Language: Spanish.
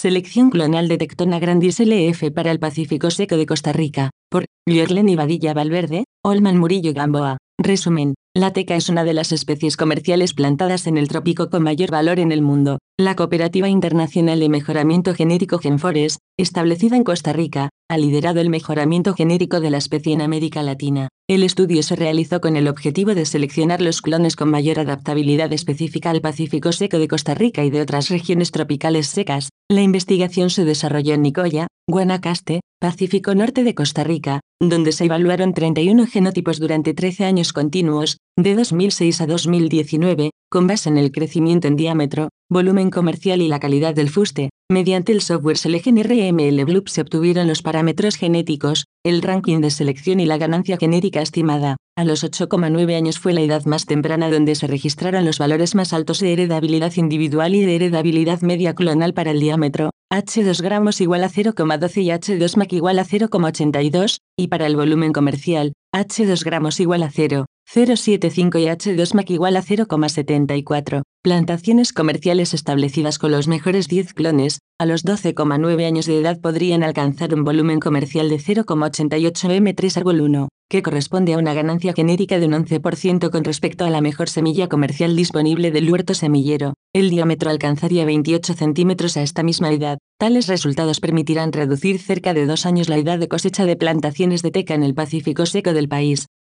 Selección clonal de Tectona grandis LF para el Pacífico seco de Costa Rica, por Liorlen Badilla Valverde, Olman Murillo Gamboa. Resumen, la teca es una de las especies comerciales plantadas en el trópico con mayor valor en el mundo. La Cooperativa Internacional de Mejoramiento Genético Genfores, establecida en Costa Rica, ha liderado el mejoramiento genético de la especie en América Latina. El estudio se realizó con el objetivo de seleccionar los clones con mayor adaptabilidad específica al Pacífico seco de Costa Rica y de otras regiones tropicales secas. La investigación se desarrolló en Nicoya, Guanacaste, Pacífico Norte de Costa Rica, donde se evaluaron 31 genotipos durante 13 años continuos, de 2006 a 2019, con base en el crecimiento en diámetro, volumen comercial y la calidad del fuste. Mediante el software SelecGenRML Bloop se obtuvieron los parámetros genéticos, el ranking de selección y la ganancia genética estimada. A los 8,9 años fue la edad más temprana donde se registraron los valores más altos de heredabilidad individual y de heredabilidad media clonal para el diámetro, H2 gramos igual a 0,12 y H2 MAC igual a 0,82, y para el volumen comercial, H2 gramos igual a 0,075 y H2 MAC igual a 0,74. Plantaciones comerciales establecidas con los mejores 10 clones, a los 12,9 años de edad podrían alcanzar un volumen comercial de 0,88 M3 árbol 1, que corresponde a una ganancia genética de un 11% con respecto a la mejor semilla comercial disponible del huerto semillero. El diámetro alcanzaría 28 centímetros a esta misma edad. Tales resultados permitirán reducir cerca de 2 años la edad de cosecha de plantaciones de teca en el Pacífico seco del país.